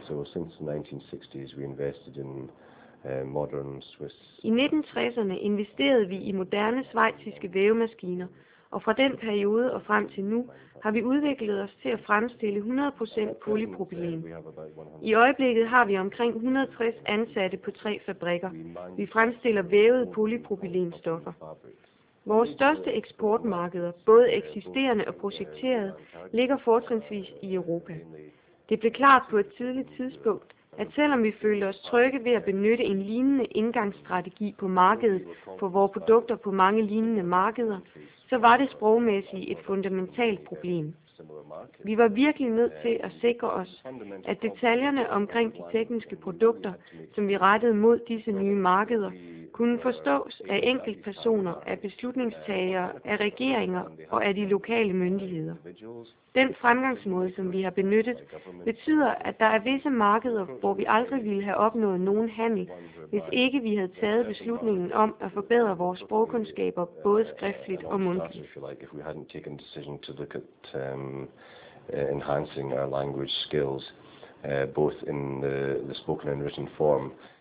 So since the 1960s, we invested in modern Swiss. I 1960'erne investerede vi i moderne schweiziske vævemaskiner, og fra den periode og frem til nu har vi udviklet os til at fremstille 100% polypropylen. I øjeblikket har vi omkring 160 ansatte på 3 fabrikker. Vi fremstiller vævede polypropylenstoffer. Vores største eksportmarkeder, både eksisterende og projekterede, ligger fortrinsvis i Europa. Det blev klart på et tidligt tidspunkt, at selvom vi følte os trygge ved at benytte en lignende indgangsstrategi på markedet for vores produkter på mange lignende markeder, så var det sprogmæssigt et fundamentalt problem. Vi var virkelig nødt til at sikre os, at detaljerne omkring de tekniske produkter, som vi rettede mod disse nye markeder, kunne forstås af enkeltpersoner, af beslutningstagere, af regeringer og af de lokale myndigheder. Den fremgangsmåde, som vi har benyttet, betyder, at der er visse markeder, hvor vi aldrig ville have opnået nogen handel, hvis ikke vi havde taget beslutningen om at forbedre vores sprogkundskaber både skriftligt og mundtligt. Enhancing our language skills, both in the spoken and written form.